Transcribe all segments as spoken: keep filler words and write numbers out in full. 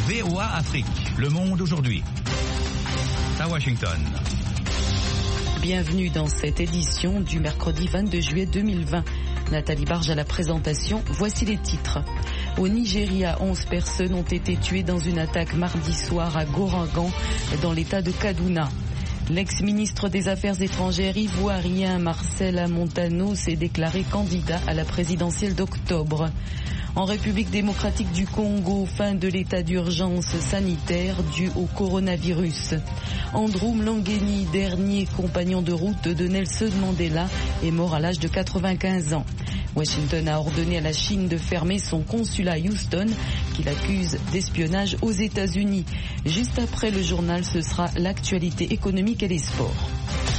V O A Afrique. Le monde aujourd'hui. À Washington. Bienvenue dans cette édition du mercredi vingt-deux juillet deux mille vingt. Nathalie Barge à la présentation. Voici les titres. Au Nigeria, onze personnes ont été tuées dans une attaque mardi soir à Gorangan, dans l'état de Kaduna. L'ex-ministre des Affaires étrangères ivoirien Marcel Montano s'est déclaré candidat à la présidentielle d'octobre. En République démocratique du Congo, fin de l'état d'urgence sanitaire dû au coronavirus. Andrew Mlangeni, dernier compagnon de route de Nelson Mandela, est mort à l'âge de quatre-vingt-quinze ans. Washington a ordonné à la Chine de fermer son consulat à Houston, qu'il accuse d'espionnage aux États-Unis. Juste après le journal, ce sera l'actualité économique et les sports.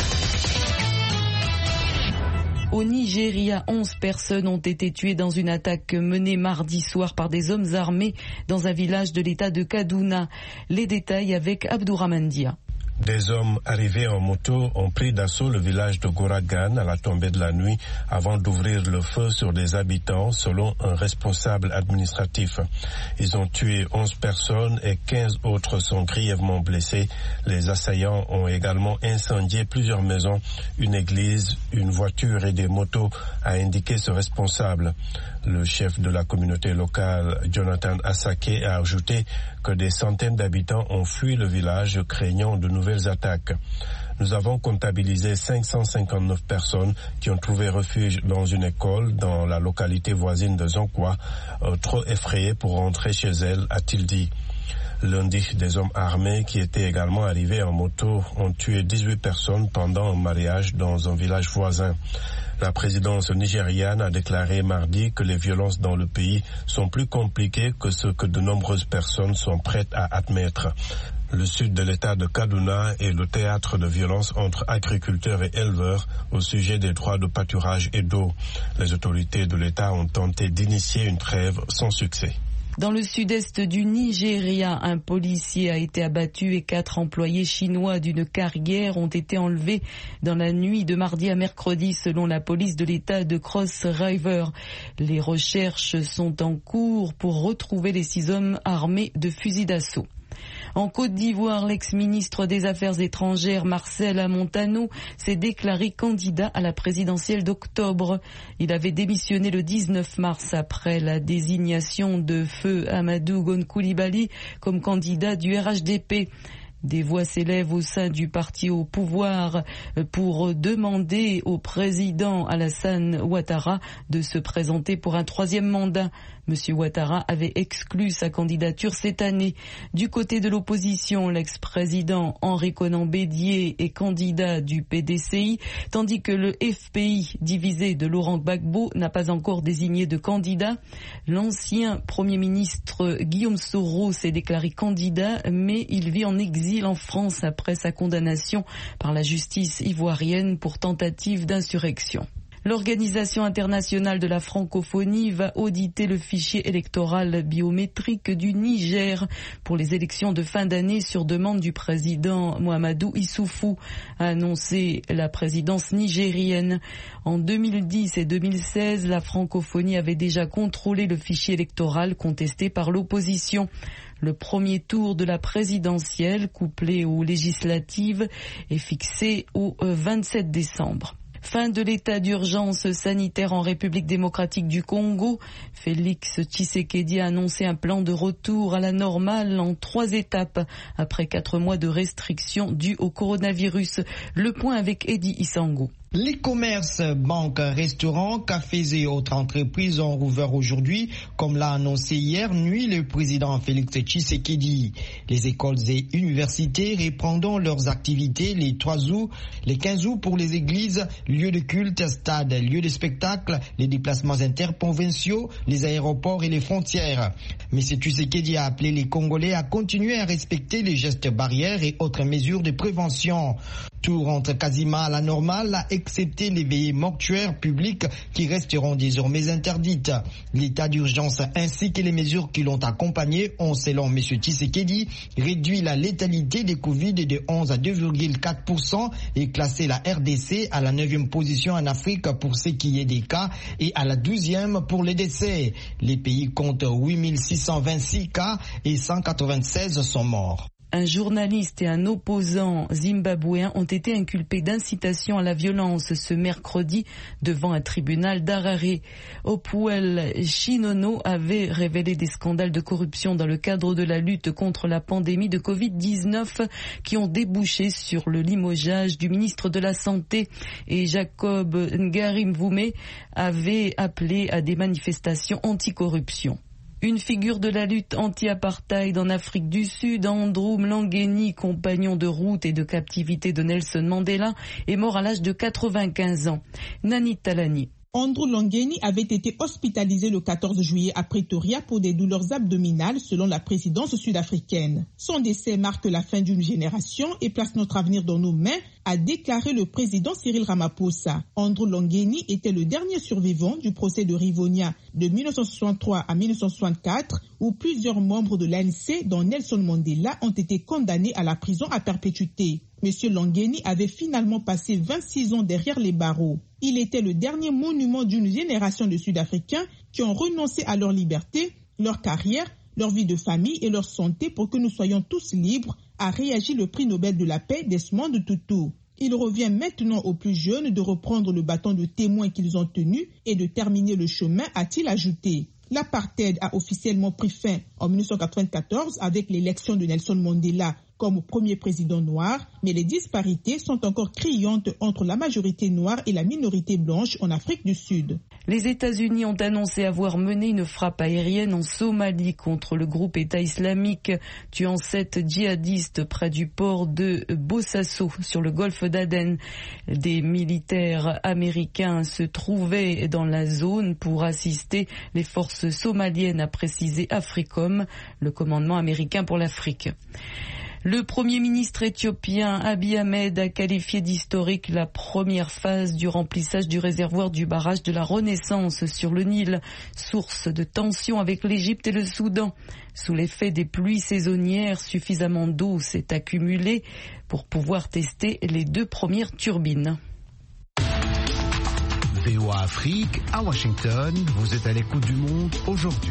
Au Nigeria, onze personnes ont été tuées dans une attaque menée mardi soir par des hommes armés dans un village de l'état de Kaduna. Les détails avec Abdourahmane Dia. Des hommes arrivés en moto ont pris d'assaut le village de Goragan à la tombée de la nuit avant d'ouvrir le feu sur des habitants, selon un responsable administratif. Ils ont tué onze personnes et quinze autres sont grièvement blessés. Les assaillants ont également incendié plusieurs maisons, une église, une voiture et des motos, a indiqué ce responsable. Le chef de la communauté locale, Jonathan Asake, a ajouté que des centaines d'habitants ont fui le village craignant de nouvelles attaques. Nous avons comptabilisé cinq cent cinquante-neuf personnes qui ont trouvé refuge dans une école dans la localité voisine de Zonkwa, euh, trop effrayées pour rentrer chez elles, a-t-il dit. Lundi, des hommes armés qui étaient également arrivés en moto ont tué dix-huit personnes pendant un mariage dans un village voisin. La présidence nigériane a déclaré mardi que les violences dans le pays sont plus compliquées que ce que de nombreuses personnes sont prêtes à admettre. Le sud de l'état de Kaduna est le théâtre de violences entre agriculteurs et éleveurs au sujet des droits de pâturage et d'eau. Les autorités de l'état ont tenté d'initier une trêve sans succès. Dans le sud-est du Nigeria, un policier a été abattu et quatre employés chinois d'une carrière ont été enlevés dans la nuit de mardi à mercredi, selon la police de l'état de Cross River. Les recherches sont en cours pour retrouver les six hommes armés de fusils d'assaut. En Côte d'Ivoire, l'ex-ministre des Affaires étrangères Marcel Montano s'est déclaré candidat à la présidentielle d'octobre. Il avait démissionné le dix-neuf mars après la désignation de feu Amadou Gon Coulibaly comme candidat du R H D P. Des voix s'élèvent au sein du parti au pouvoir pour demander au président Alassane Ouattara de se présenter pour un troisième mandat. Monsieur Ouattara avait exclu sa candidature cette année. Du côté de l'opposition, l'ex-président Henri Konan Bédié est candidat du P D C I, tandis que le F P I, divisé de Laurent Gbagbo, n'a pas encore désigné de candidat. L'ancien Premier ministre Guillaume Soro s'est déclaré candidat, mais il vit en exil en France après sa condamnation par la justice ivoirienne pour tentative d'insurrection. L'Organisation internationale de la francophonie va auditer le fichier électoral biométrique du Niger pour les élections de fin d'année sur demande du président Mahamadou Issoufou, a annoncé la présidence nigérienne. En deux mille dix et deux mille seize, la francophonie avait déjà contrôlé le fichier électoral contesté par l'opposition. Le premier tour de la présidentielle, couplé aux législatives, est fixé au vingt-sept décembre. Fin de l'état d'urgence sanitaire en République démocratique du Congo. Félix Tshisekedi a annoncé un plan de retour à la normale en trois étapes après quatre mois de restrictions dues au coronavirus. Le point avec Eddie Isango. Les commerces, banques, restaurants, cafés et autres entreprises ont rouvert aujourd'hui, comme l'a annoncé hier nuit le président Félix Tshisekedi. Les écoles et universités reprendront leurs activités les trois août, les quinze août pour les églises, lieux de culte, stades, lieux de spectacle, les déplacements interprovinciaux, les aéroports et les frontières. M. Tshisekedi a appelé les Congolais à continuer à respecter les gestes barrières et autres mesures de prévention. Tout rentre quasiment à la normale, excepté les veillées mortuaires publiques qui resteront désormais interdites. L'état d'urgence ainsi que les mesures qui l'ont accompagné ont, selon M. Tshisekedi, réduit la létalité des Covid de onze à deux virgule quatre pour cent et classé la R D C à la neuvième position en Afrique pour ce qui est des cas et à la douzième pour les décès. Les pays comptent huit mille six cent vingt-six cas et cent quatre-vingt-seize sont morts. Un journaliste et un opposant zimbabwéen ont été inculpés d'incitation à la violence ce mercredi devant un tribunal d'Harare. Opuel Chinono avait révélé des scandales de corruption dans le cadre de la lutte contre la pandémie de covid dix-neuf qui ont débouché sur le limogeage du ministre de la Santé, et Jacob Ngarimvume avait appelé à des manifestations anticorruption. Une figure de la lutte anti-apartheid en Afrique du Sud, Andrew Mlangeni, compagnon de route et de captivité de Nelson Mandela, est mort à l'âge de quatre-vingt-quinze ans. Nani Talani. Andrew Mlangeni avait été hospitalisé le quatorze juillet à Pretoria pour des douleurs abdominales selon la présidence sud-africaine. Son décès marque la fin d'une génération et place notre avenir dans nos mains, a déclaré le président Cyril Ramaphosa. Andrew Mlangeni était le dernier survivant du procès de Rivonia de mille neuf cent soixante-trois à mille neuf cent soixante-quatre où plusieurs membres de l'A N C, dont Nelson Mandela, ont été condamnés à la prison à perpétuité. Monsieur Mlangeni avait finalement passé vingt-six ans derrière les barreaux. Il était le dernier monument d'une génération de Sud-Africains qui ont renoncé à leur liberté, leur carrière, leur vie de famille et leur santé pour que nous soyons tous libres, a réagi le prix Nobel de la paix Desmond Tutu. Il revient maintenant aux plus jeunes de reprendre le bâton de témoin qu'ils ont tenu et de terminer le chemin, a-t-il ajouté. L'apartheid a officiellement pris fin en mille neuf cent quatre-vingt-quatorze avec l'élection de Nelson Mandela comme premier président noir, mais les disparités sont encore criantes entre la majorité noire et la minorité blanche en Afrique du Sud. Les États-Unis ont annoncé avoir mené une frappe aérienne en Somalie contre le groupe État islamique, tuant sept djihadistes près du port de Bosaso sur le golfe d'Aden. Des militaires américains se trouvaient dans la zone pour assister les forces somaliennes, a précisé Africom, le commandement américain pour l'Afrique. Le Premier ministre éthiopien Abiy Ahmed a qualifié d'historique la première phase du remplissage du réservoir du barrage de la Renaissance sur le Nil, source de tensions avec l'Égypte et le Soudan. Sous l'effet des pluies saisonnières, suffisamment d'eau s'est accumulée pour pouvoir tester les deux premières turbines. V O A Afrique, à Washington, vous êtes à l'écoute du monde aujourd'hui.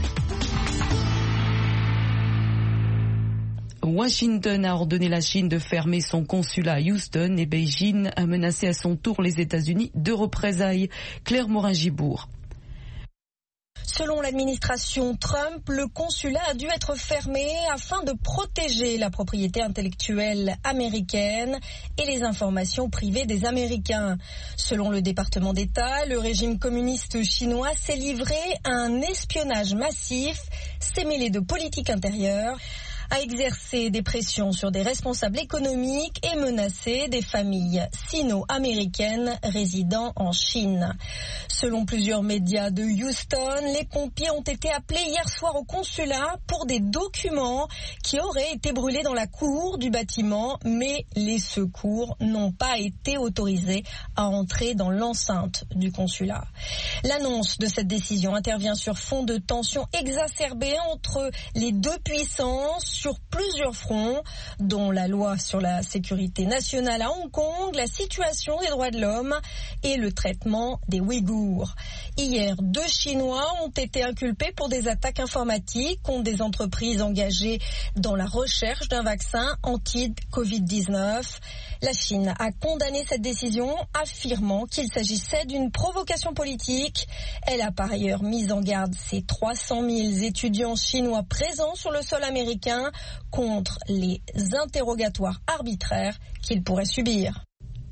Washington a ordonné la Chine de fermer son consulat à Houston et Beijing a menacé à son tour les États-Unis de représailles. Claire Morin-Gibourg. Selon l'administration Trump, le consulat a dû être fermé afin de protéger la propriété intellectuelle américaine et les informations privées des Américains. Selon le département d'État, le régime communiste chinois s'est livré à un espionnage massif, s'est mêlé de politique intérieure, a exercé des pressions sur des responsables économiques et menacé des familles sino-américaines résidant en Chine. Selon plusieurs médias de Houston, les pompiers ont été appelés hier soir au consulat pour des documents qui auraient été brûlés dans la cour du bâtiment, mais les secours n'ont pas été autorisés à entrer dans l'enceinte du consulat. L'annonce de cette décision intervient sur fond de tensions exacerbées entre les deux puissances sur plusieurs fronts, dont la loi sur la sécurité nationale à Hong Kong, la situation des droits de l'homme et le traitement des Ouïghours. Hier, deux Chinois ont été inculpés pour des attaques informatiques contre des entreprises engagées dans la recherche d'un vaccin anti-covid dix-neuf. La Chine a condamné cette décision, affirmant qu'il s'agissait d'une provocation politique. Elle a par ailleurs mis en garde ses trois cent mille étudiants chinois présents sur le sol américain contre les interrogatoires arbitraires qu'ils pourraient subir.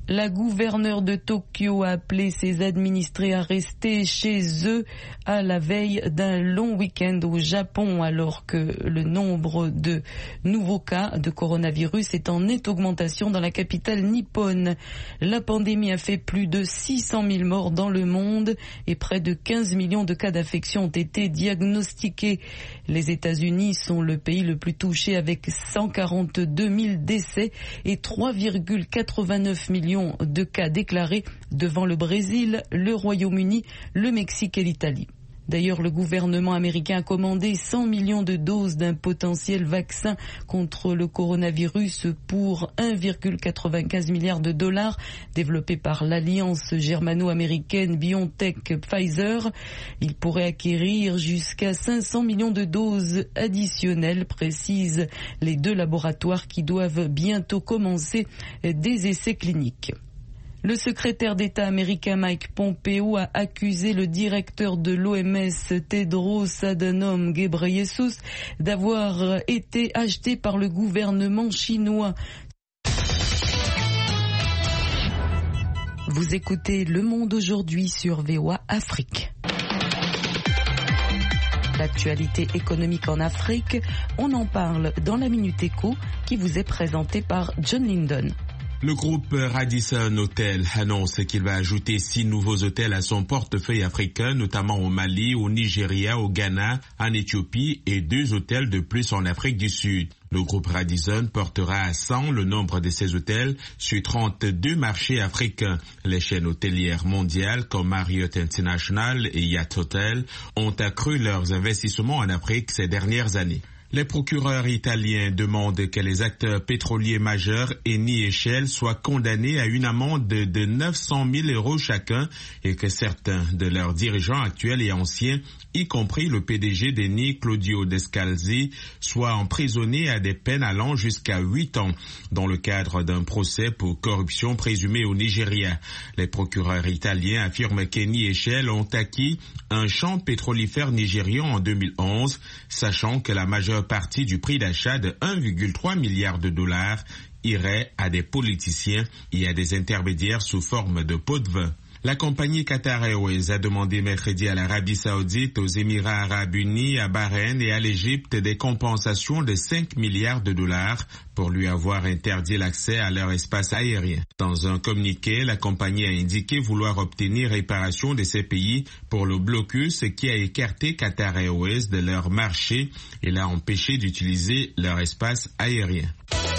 La gouverneure de Tokyo a appelé ses administrés à rester chez eux à la veille d'un long week-end au Japon, alors que le nombre de nouveaux cas de coronavirus est en nette augmentation dans la capitale nippone. La pandémie a fait plus de six cent mille morts dans le monde et près de quinze millions de cas d'infection ont été diagnostiqués. Les États-Unis sont le pays le plus touché avec cent quarante-deux mille décès et trois virgule quatre-vingt-neuf millions de cas déclarés devant le Brésil, le Royaume-Uni, le Mexique et l'Italie. D'ailleurs, le gouvernement américain a commandé cent millions de doses d'un potentiel vaccin contre le coronavirus pour un virgule quatre-vingt-quinze milliard de dollars développé par l'alliance germano-américaine BioNTech-Pfizer. Il pourrait acquérir jusqu'à cinq cents millions de doses additionnelles, précisent les deux laboratoires qui doivent bientôt commencer des essais cliniques. Le secrétaire d'État américain Mike Pompeo a accusé le directeur de l'O M S Tedros Adhanom Ghebreyesus d'avoir été acheté par le gouvernement chinois. Vous écoutez Le Monde aujourd'hui sur V O A Afrique. L'actualité économique en Afrique, on en parle dans la Minute Éco qui vous est présentée par John Lyndon. Le groupe Radisson Hotels annonce qu'il va ajouter six nouveaux hôtels à son portefeuille africain, notamment au Mali, au Nigeria, au Ghana, en Éthiopie et deux hôtels de plus en Afrique du Sud. Le groupe Radisson portera à cent le nombre de ses hôtels sur trente-deux marchés africains. Les chaînes hôtelières mondiales comme Marriott International et Yacht Hotel ont accru leurs investissements en Afrique ces dernières années. Les procureurs italiens demandent que les acteurs pétroliers majeurs Eni et Shell soient condamnés à une amende de neuf cent mille euros chacun et que certains de leurs dirigeants actuels et anciens, y compris le P D G d'Eni, Claudio Descalzi, soient emprisonnés à des peines allant jusqu'à huit ans dans le cadre d'un procès pour corruption présumée au Nigeria. Les procureurs italiens affirment qu'Eni et Shell ont acquis un champ pétrolifère nigérian en deux mille onze, sachant que la majeure partie du prix d'achat de un virgule trois milliard de dollars irait à des politiciens et à des intermédiaires sous forme de pots de vin. La compagnie Qatar Airways a demandé mercredi à l'Arabie Saoudite, aux Émirats Arabes Unis, à Bahreïn et à l'Égypte des compensations de cinq milliards de dollars pour lui avoir interdit l'accès à leur espace aérien. Dans un communiqué, la compagnie a indiqué vouloir obtenir réparation de ces pays pour le blocus qui a écarté Qatar Airways de leur marché et l'a empêché d'utiliser leur espace aérien.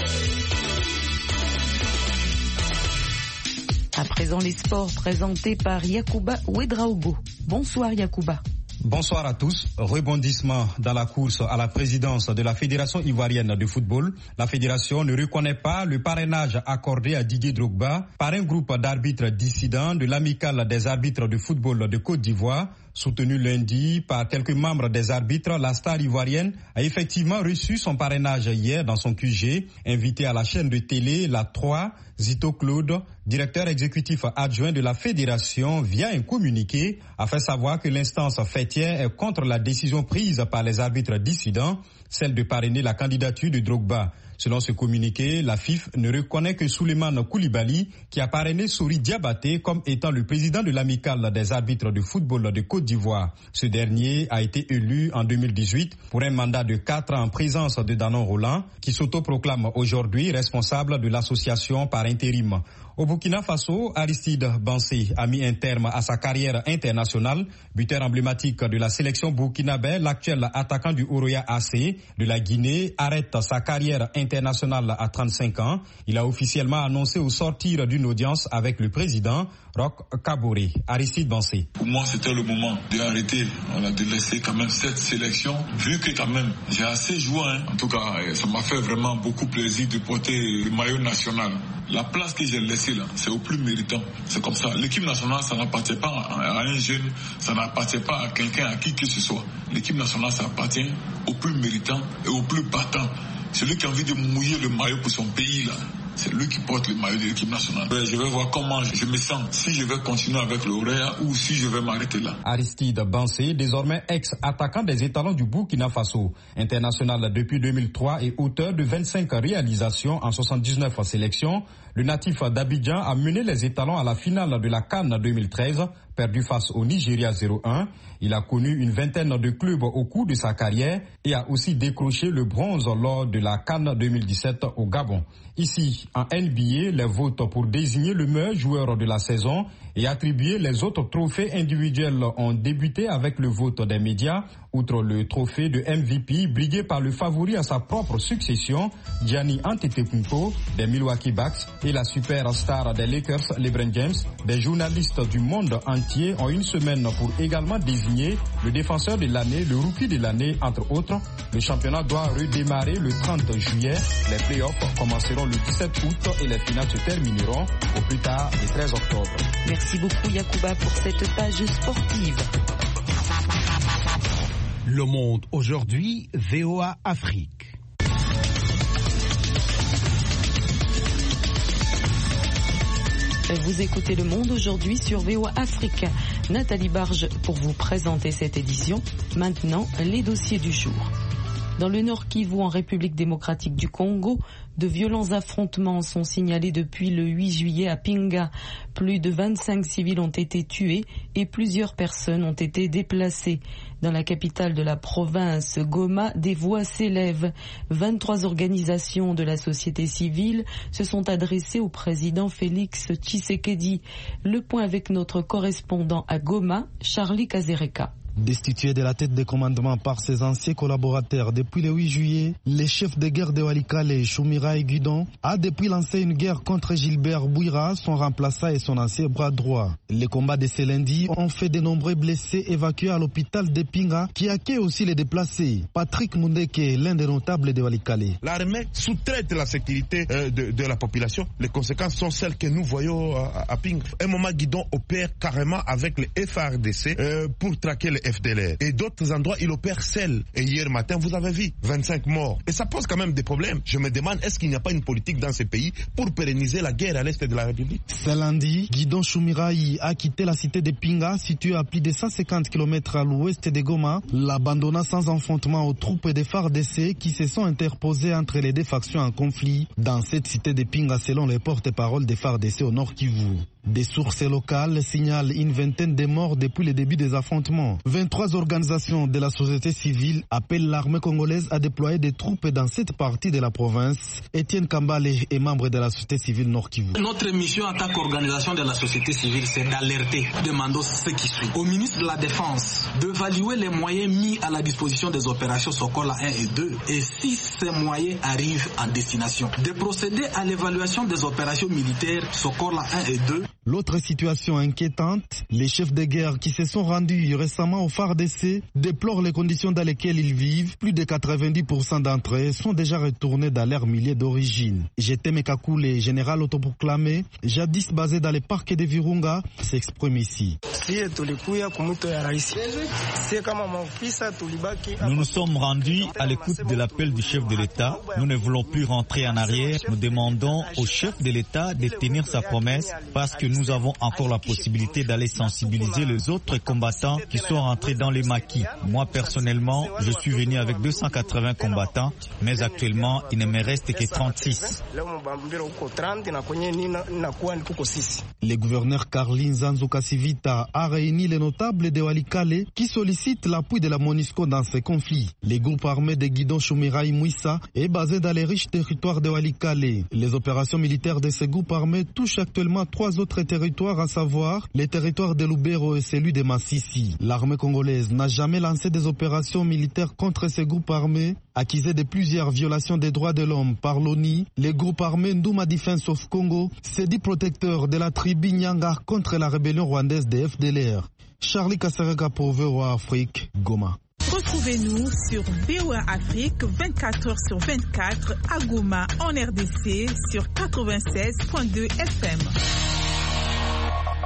À présent, les sports présentés par Yacouba Ouedraogo. Bonsoir Yacouba. Bonsoir à tous. Rebondissement dans la course à la présidence de la Fédération ivoirienne de football. La fédération ne reconnaît pas le parrainage accordé à Didier Drogba par un groupe d'arbitres dissidents de l'amicale des arbitres de football de Côte d'Ivoire. Soutenu lundi par quelques membres des arbitres, la star ivoirienne a effectivement reçu son parrainage hier dans son Q G. Invité à la chaîne de télé La trois, Zito Claude, directeur exécutif adjoint de la fédération, via un communiqué, a fait savoir que l'instance fêtière est contre la décision prise par les arbitres dissidents, celle de parrainer la candidature de Drogba. Selon ce communiqué, la F I F ne reconnaît que Souleymane Koulibaly, qui a parrainé Sori Diabaté comme étant le président de l'amicale des arbitres de football de Côte d'Ivoire. Ce dernier a été élu en deux mille dix-huit pour un mandat de quatre ans en présence de Danon Roland, qui s'autoproclame aujourd'hui responsable de l'association par intérim. Au Burkina Faso, Aristide Bansé a mis un terme à sa carrière internationale. Buteur emblématique de la sélection burkinabé, l'actuel attaquant du Oroya A C de la Guinée arrête sa carrière internationale à trente-cinq ans. Il a officiellement annoncé au sortir d'une audience avec le président Roch Kaboré. Aristide Bansé. Pour moi, c'était le moment d'arrêter, voilà, de laisser quand même cette sélection, vu que quand même j'ai assez joué. Hein. En tout cas, ça m'a fait vraiment beaucoup plaisir de porter le maillot national. La place que j'ai laissée là, c'est au plus méritant. C'est comme ça. L'équipe nationale, ça n'appartient pas à un jeune, ça n'appartient pas à quelqu'un, à qui que ce soit. L'équipe nationale, ça appartient au plus méritant et au plus battant. Celui qui a envie de mouiller le maillot pour son pays là. c'est lui qui porte le maillot de l'équipe nationale. Je vais voir comment je me sens, si je vais continuer avec le Orea ou si je vais m'arrêter là. Aristide Bansé, désormais ex-attaquant des étalons du Burkina Faso, international depuis deux mille trois et auteur de vingt-cinq réalisations en soixante-dix-neuf sélections, le natif d'Abidjan a mené les étalons à la finale de la CAN deux mille treize, perdu face au Nigeria zéro un. Il a connu une vingtaine de clubs au cours de sa carrière et a aussi décroché le bronze lors de la CAN deux mille dix-sept au Gabon. Ici, en N B A, les votes pour désigner le meilleur joueur de la saison et attribuer les autres trophées individuels ont débuté avec le vote des médias. Outre le trophée de M V P brigué par le favori à sa propre succession, Gianni Antetokounmpo des Milwaukee Bucks et la superstar des Lakers, LeBron James, des journalistes du monde entier ont une semaine pour également désigner le défenseur de l'année, le rookie de l'année, entre autres. Le championnat doit redémarrer le trente juillet. Les playoffs commenceront le dix-sept août et les finales se termineront au plus tard le treize octobre. Merci beaucoup Yacouba pour cette page sportive. Le Monde aujourd'hui, V O A Afrique. Vous écoutez Le Monde aujourd'hui sur V O A Afrique. Nathalie Barge pour vous présenter cette édition. Maintenant, les dossiers du jour. Dans le Nord Kivu, en République démocratique du Congo, de violents affrontements sont signalés depuis le huit juillet à Pinga. Plus de vingt-cinq civils ont été tués et plusieurs personnes ont été déplacées. Dans la capitale de la province, Goma, des voix s'élèvent. vingt-trois organisations de la société civile se sont adressées au président Félix Tshisekedi. Le point avec notre correspondant à Goma, Charlie Kazereka. Destitué de la tête de commandement par ses anciens collaborateurs depuis le huit juillet, le chef de guerre de Walikale, Choumira Guidon, a depuis lancé une guerre contre Gilbert Bouira, son remplaçant et son ancien bras droit. Les combats de ce lundi ont fait de nombreux blessés évacués à l'hôpital de Pinga, qui accueille aussi les déplacés. Patrick Mundeke, l'un des notables de Walikale. L'armée sous-traite la sécurité euh, de, de la population. Les conséquences sont celles que nous voyons à, à Pinga. Un moment, Guidon opère carrément avec les F A R D C euh, pour traquer les F D L R. Et d'autres endroits, il opère seul. Et hier matin, vous avez vu, vingt-cinq morts. Et ça pose quand même des problèmes. Je me demande, est-ce qu'il n'y a pas une politique dans ces pays pour pérenniser la guerre à l'est de la République? Ce lundi, Guidon Choumiraï a quitté la cité de Pinga, située à plus de cent cinquante kilomètres à l'ouest de Goma, l'abandonnant sans affrontement aux troupes des F A R D C qui se sont interposées entre les deux factions en conflit dans cette cité de Pinga, selon les porte-paroles des F A R D C au Nord Kivu. Des sources locales signalent une vingtaine de morts depuis le début des affrontements. vingt-trois organisations de la société civile appellent l'armée congolaise à déployer des troupes dans cette partie de la province. Étienne Kambale est membre de la société civile Nord Kivu. Notre mission en tant qu'organisation de la société civile, c'est d'alerter, demandons ce qui suit. Au ministre de la Défense, d'évaluer les moyens mis à la disposition des opérations Sokola un et deux et si ces moyens arrivent en destination, de procéder à l'évaluation des opérations militaires Sokola un et deux. L'autre situation inquiétante, les chefs de guerre qui se sont rendus récemment au F A R D C déplorent les conditions dans lesquelles ils vivent. Plus de quatre-vingt-dix pour cent d'entre eux sont déjà retournés dans leur milieu d'origine. Jeteme Kakule, général autoproclamé, jadis basé dans les parcs de Virunga, s'exprime ici. Nous nous sommes rendus à l'écoute de l'appel du chef de l'État. Nous ne voulons plus rentrer en arrière. Nous demandons au chef de l'État de tenir sa promesse parce que nous avons encore la possibilité d'aller sensibiliser les autres combattants qui sont rentrés dans les maquis. Moi, personnellement, je suis venu avec deux cent quatre-vingts combattants, mais actuellement, il ne me reste que trente-six. Le gouverneur Carlin Zanzuka Sivita a réuni les notables de Walikale qui sollicitent l'appui de la MONUSCO dans ces conflits. Le groupe armé de Guidon Choumiraï Mouissa est basé dans les riches territoires de Walikale. Les opérations militaires de ce groupe armé touchent actuellement trois autres territoires, à savoir les territoires de Lubero et celui de Massissi. L'armée congolaise n'a jamais lancé des opérations militaires contre ces groupes armés, accusés de plusieurs violations des droits de l'homme par l'ONU. Les groupes armés Ndouma Defense of Congo s'est dit protecteur de la tribu Nyanga contre la rébellion rwandaise des F D L R. Charlie Kasserega pour V O A Afrique, Goma. Retrouvez-nous sur V O A Afrique vingt-quatre heures sur vingt-quatre à Goma en R D C sur quatre-vingt-seize virgule deux F M.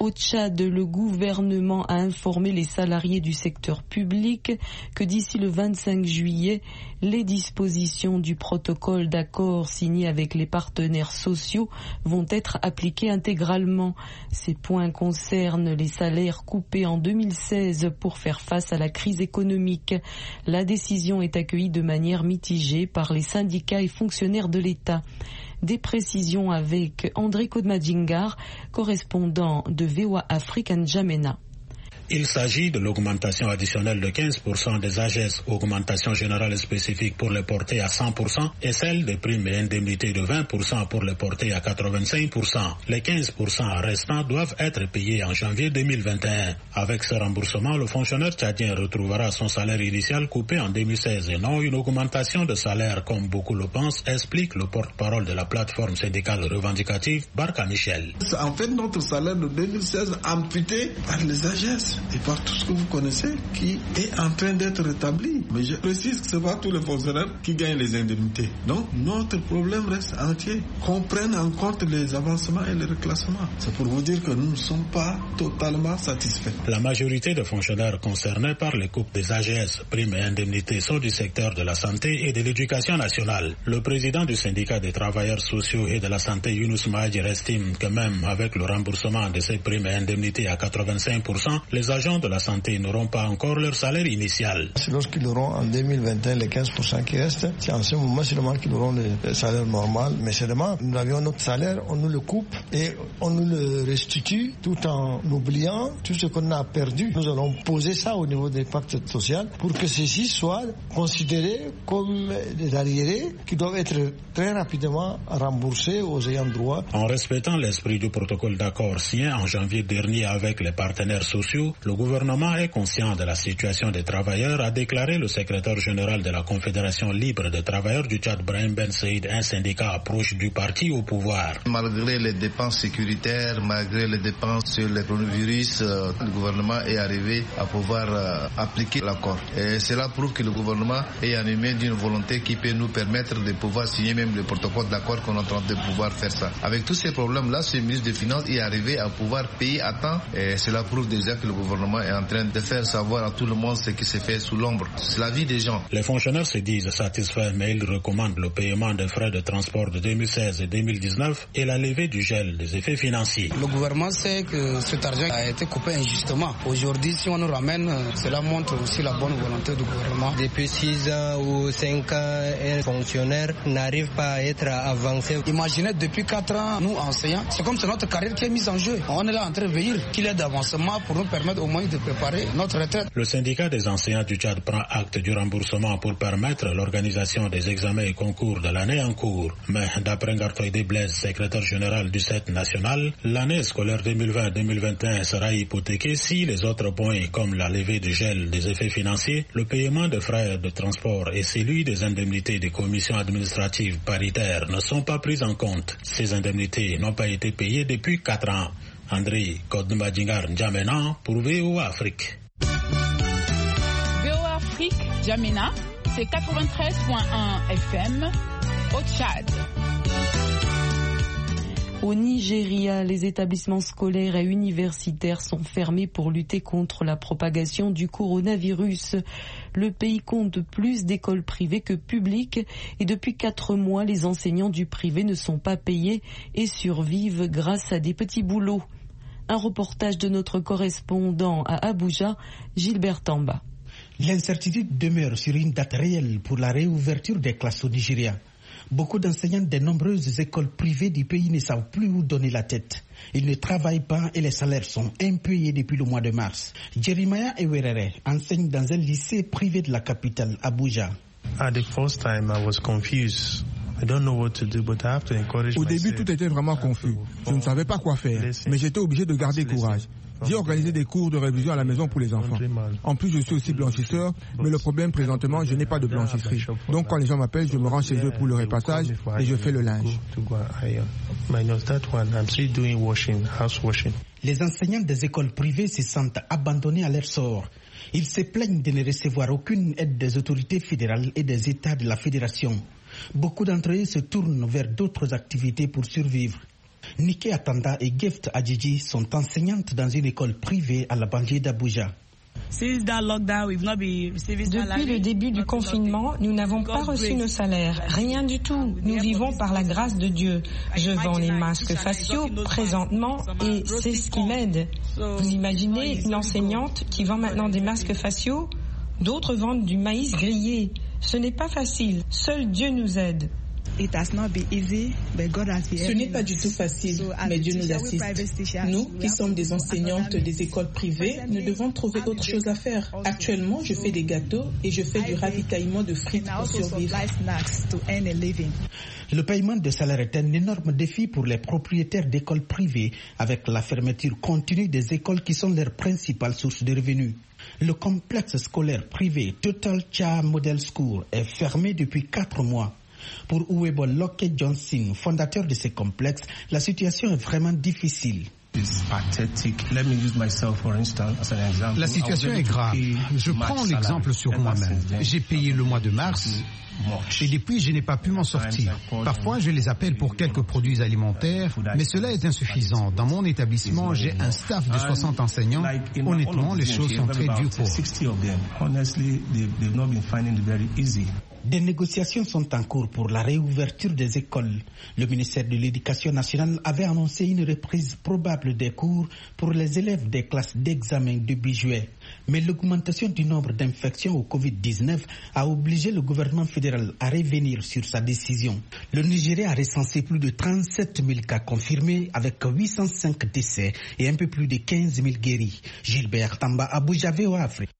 Au Tchad, le gouvernement a informé les salariés du secteur public que d'ici le vingt-cinq juillet, les dispositions du protocole d'accord signé avec les partenaires sociaux vont être appliquées intégralement. Ces points concernent les salaires coupés en deux mille seize pour faire face à la crise économique. La décision est accueillie de manière mitigée par les syndicats et fonctionnaires de l'État. Des précisions avec André Kodmadjingar, correspondant de V O A Afrique à N'Djamena. Il s'agit de l'augmentation additionnelle de quinze pour cent des A G E S, augmentation générale spécifique pour les porter à cent pour cent et celle des primes et indemnités de vingt pour cent pour les porter à quatre-vingt-cinq pour cent. Les quinze pour cent restants doivent être payés en janvier deux mille vingt et un. Avec ce remboursement, le fonctionnaire tchadien retrouvera son salaire initial coupé en deux mille seize et non une augmentation de salaire comme beaucoup le pensent, explique le porte-parole de la plateforme syndicale revendicative, Barka Michel. En fait, notre salaire de deux mille seize amputé par les A G E S et par tout ce que vous connaissez qui est en train d'être rétabli. Mais je précise que ce n'est pas tous les fonctionnaires qui gagnent les indemnités. Donc notre problème reste entier. Qu'on prenne en compte les avancements et les reclassements. C'est pour vous dire que nous ne sommes pas totalement satisfaits. La majorité des fonctionnaires concernés par les coupes des A G E S, primes et indemnités sont du secteur de la santé et de l'éducation nationale. Le président du syndicat des travailleurs sociaux et de la santé, Younous Mahadjir, estime que même avec le remboursement de ces primes et indemnités à quatre-vingt-cinq pour cent, les agents de la santé n'auront pas encore leur salaire initial. Lorsqu'ils auront en deux mille vingt et un les quinze pour cent qui restent, c'est en ce moment seulement qu'ils auront le salaire normal. Mais seulement, nous avions notre salaire, on nous le coupe et on nous le restitue tout en oubliant tout ce qu'on a perdu. Nous allons poser ça au niveau des pactes sociaux pour que ceci soit considéré comme des arriérés qui doivent être très rapidement remboursés aux ayants droit. En respectant l'esprit du protocole d'accord signé en janvier dernier avec les partenaires sociaux, le gouvernement est conscient de la situation des travailleurs, a déclaré le secrétaire général de la Confédération libre des travailleurs du Tchad, Brahim Ben Saïd, un syndicat proche du parti au pouvoir. Malgré les dépenses sécuritaires, malgré les dépenses sur le coronavirus, euh, le gouvernement est arrivé à pouvoir euh, appliquer l'accord. Et cela prouve que le gouvernement est animé d'une volonté qui peut nous permettre de pouvoir signer même le protocole d'accord qu'on est en train de pouvoir faire ça. Avec tous ces problèmes-là, ce ministre des Finances est arrivé à pouvoir payer à temps et cela prouve déjà que le gouvernement est en train de faire savoir à tout le monde ce qui se fait sous l'ombre. C'est la vie des gens. Les fonctionnaires se disent satisfaits, mais ils recommandent le paiement des frais de transport de deux mille seize et deux mille dix-neuf et la levée du gel des effets financiers. Le gouvernement sait que cet argent a été coupé injustement. Aujourd'hui, si on nous ramène, cela montre aussi la bonne volonté du gouvernement. Depuis six ans ou cinq ans, un fonctionnaire n'arrive pas à être avancé. Imaginez, depuis quatre ans, nous enseignants, c'est comme c'est notre carrière qui est mise en jeu. On est là en train de veiller qu'il y ait d'avancement pour nous permettre au moins de préparer notre retraite. Le syndicat des enseignants du Tchad prend acte du remboursement pour permettre l'organisation des examens et concours de l'année en cours. Mais d'après Ngartoïde Blaise, secrétaire général du C E T national, l'année scolaire deux mille vingt deux mille vingt et un sera hypothéquée si les autres points comme la levée du gel des effets financiers, le paiement de frais de transport et celui des indemnités des commissions administratives paritaires ne sont pas pris en compte. Ces indemnités n'ont pas été payées depuis quatre ans. André Kodmadjingar N'Djamena pour V O A Afrique. V O A Afrique, N'Djamena, c'est quatre-vingt-treize point un F M au Tchad. Au Nigeria, les établissements scolaires et universitaires sont fermés pour lutter contre la propagation du coronavirus. Le pays compte plus d'écoles privées que publiques et depuis quatre mois, les enseignants du privé ne sont pas payés et survivent grâce à des petits boulots. Un reportage de notre correspondant à Abuja, Gilbert Tamba. L'incertitude demeure sur une date réelle pour la réouverture des classes au Nigeria. Beaucoup d'enseignants des nombreuses écoles privées du pays ne savent plus où donner la tête. Ils ne travaillent pas et les salaires sont impayés depuis le mois de mars. Jeremiah Ewerere enseigne dans un lycée privé de la capitale, Abuja. At the first time, I was confused. I don't know what to do, but I have to encourage Au début, tout était vraiment confus. Je ne savais pas quoi faire, mais j'étais obligé de garder courage. J'ai organisé des cours de révision à la maison pour les enfants. En plus, je suis aussi blanchisseur, mais le problème présentement, je n'ai pas de blanchisserie. Donc quand les gens m'appellent, je me rends chez eux pour le repassage et je fais le linge. Les enseignants des écoles privées se sentent abandonnés à leur sort. Ils se plaignent de ne recevoir aucune aide des autorités fédérales et des États de la fédération. Beaucoup d'entre eux se tournent vers d'autres activités pour survivre. Nike Atanda et Gift Adjiji sont enseignantes dans une école privée à la banlieue d'Abuja. Depuis le début du confinement, nous n'avons pas reçu nos salaires, rien du tout. Nous vivons par la grâce de Dieu. Je vends les masques faciaux présentement et c'est ce qui m'aide. Vous imaginez une enseignante qui vend maintenant des masques faciaux? D'autres vendent du maïs grillé. Ce n'est pas facile. Seul Dieu nous aide. Ce n'est pas du tout facile, mais Dieu nous assiste. Nous, qui sommes des enseignantes des écoles privées, nous devons trouver autre chose à faire. Actuellement, je fais des gâteaux et je fais du ravitaillement de frites pour survivre. Le paiement de salaire est un énorme défi pour les propriétaires d'écoles privées, avec la fermeture continue des écoles qui sont leurs principales sources de revenus. Le complexe scolaire privé Total Cha Model School est fermé depuis quatre mois. Pour Uwebo Loke Johnson, fondateur de ce complexe, la situation est vraiment difficile. La situation est grave. Je prends l'exemple sur moi-même. J'ai payé le mois de mars et depuis je n'ai pas pu m'en sortir. Parfois je les appelle pour quelques produits alimentaires, mais cela est insuffisant. Dans mon établissement, j'ai un staff de soixante enseignants. Honnêtement, les choses sont très dures pour eux. Des négociations sont en cours pour la réouverture des écoles. Le ministère de l'Éducation nationale avait annoncé une reprise probable des cours pour les élèves des classes d'examen début juillet. Mais l'augmentation du nombre d'infections au covid dix-neuf a obligé le gouvernement fédéral à revenir sur sa décision. Le Nigeria a recensé plus de trente-sept mille cas confirmés avec huit cent cinq décès et un peu plus de quinze mille guéris. Gilbert Tamba, Abuja, V O A Afrique.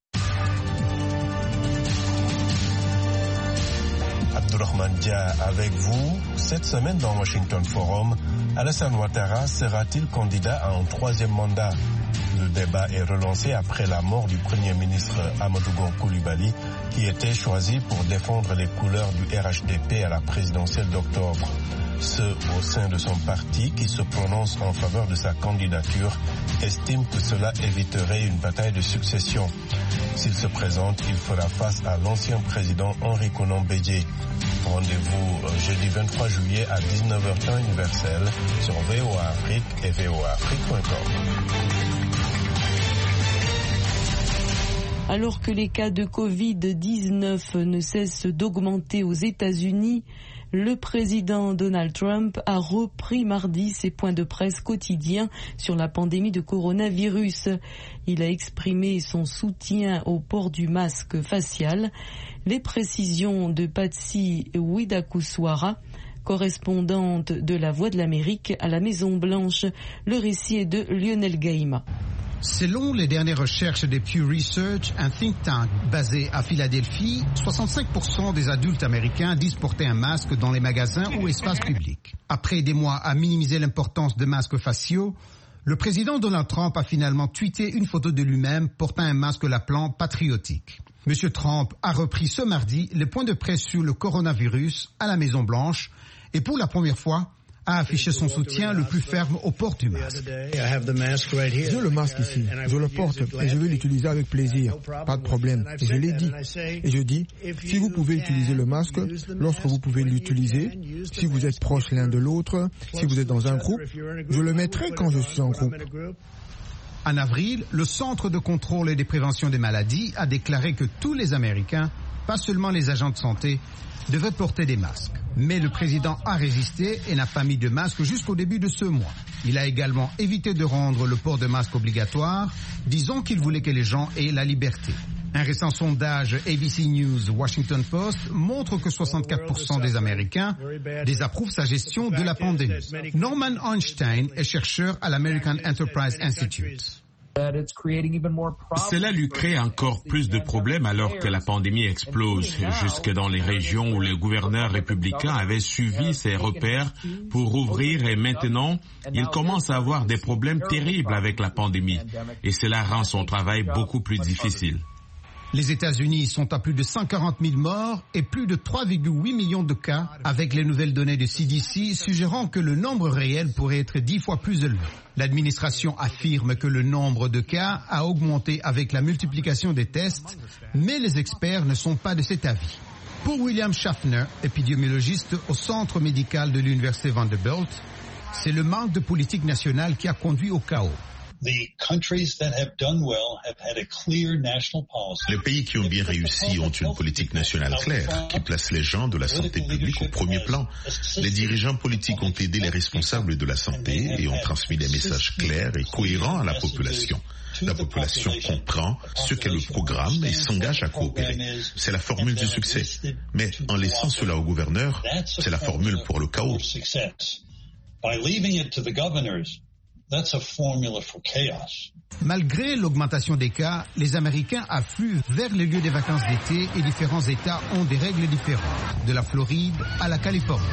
Abdourahmane Dia avec vous. Cette semaine dans Washington Forum, Alassane Ouattara sera-t-il candidat à un troisième mandat? Le débat est relancé après la mort du Premier ministre Amadou Gon Coulibaly, qui était choisi pour défendre les couleurs du R H D P à la présidentielle d'octobre. Ceux au sein de son parti qui se prononcent en faveur de sa candidature estiment que cela éviterait une bataille de succession. S'il se présente, il fera face à l'ancien président Henri Konan Bédié. Rendez-vous jeudi vingt-trois juillet à dix-neuf heures temps universel sur V O A Afrique et V O A Afrique point com. Alors que les cas de covid dix-neuf ne cessent d'augmenter aux États-Unis, le président Donald Trump a repris mardi ses points de presse quotidiens sur la pandémie de coronavirus. Il a exprimé son soutien au port du masque facial. Les précisions de Patsy Widakuswara, correspondante de La Voix de l'Amérique à la Maison-Blanche. Le récit est de Lionel Gaïma. Selon les dernières recherches de Pew Research, un think tank basé à Philadelphie, soixante-cinq pour cent des adultes américains disent porter un masque dans les magasins ou espaces publics. Après des mois à minimiser l'importance de masques faciaux, le président Donald Trump a finalement tweeté une photo de lui-même portant un masque l'appelant patriotique. Monsieur Trump a repris ce mardi les points de presse sur le coronavirus à la Maison-Blanche et pour la première fois, a affiché son soutien le plus ferme au port du masque. J'ai le masque ici, je le porte et je vais l'utiliser avec plaisir, pas de problème. Et je l'ai dit. Et je dis, si vous pouvez utiliser le masque, lorsque vous pouvez l'utiliser, si vous êtes proches l'un de l'autre, si vous êtes dans un groupe, je le mettrai quand je suis en groupe. En avril, le Centre de contrôle et de prévention des maladies a déclaré que tous les Américains, pas seulement les agents de santé, devaient porter des masques. Mais le président a résisté et n'a pas mis de masque jusqu'au début de ce mois. Il a également évité de rendre le port de masque obligatoire, disant qu'il voulait que les gens aient la liberté. Un récent sondage A B C News Washington Post montre que soixante-quatre pour cent des Américains désapprouvent sa gestion de la pandémie. Norman Einstein est chercheur à l'American Enterprise Institute. Cela lui crée encore plus de problèmes alors que la pandémie explose, jusque dans les régions où les gouverneurs républicains avaient suivi ses repères pour ouvrir et maintenant, il commence à avoir des problèmes terribles avec la pandémie et cela rend son travail beaucoup plus difficile. Les États-Unis sont à plus de cent quarante mille morts et plus de trois virgule huit millions de cas, avec les nouvelles données de C D C suggérant que le nombre réel pourrait être dix fois plus élevé. L'administration affirme que le nombre de cas a augmenté avec la multiplication des tests, mais les experts ne sont pas de cet avis. Pour William Schaffner, épidémiologiste au centre médical de l'université Vanderbilt, C'est le manque de politique nationale qui a conduit au chaos. Les pays qui ont bien réussi ont une politique nationale claire, qui place les gens de la santé publique au premier plan. Les dirigeants politiques ont aidé les responsables de la santé et ont transmis des messages clairs et cohérents à la population. La population comprend ce qu'est le programme et s'engage à coopérer. C'est la formule du succès. Mais en laissant cela aux gouverneurs, c'est la formule pour le chaos. Malgré l'augmentation des cas, les Américains affluent vers les lieux des vacances d'été et différents États ont des règles différentes, de la Floride à la Californie.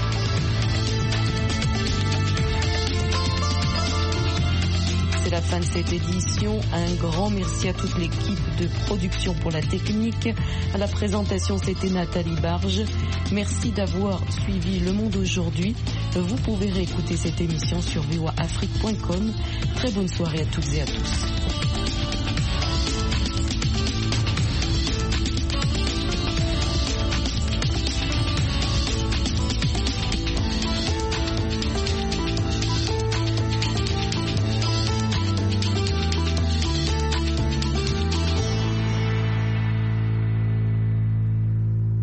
C'est la fin de cette édition. Un grand merci à toute l'équipe de production pour la technique. À la présentation, c'était Nathalie Barge. Merci d'avoir suivi Le Monde aujourd'hui. Vous pouvez réécouter cette émission sur v o a afrique point com. Très bonne soirée à toutes et à tous.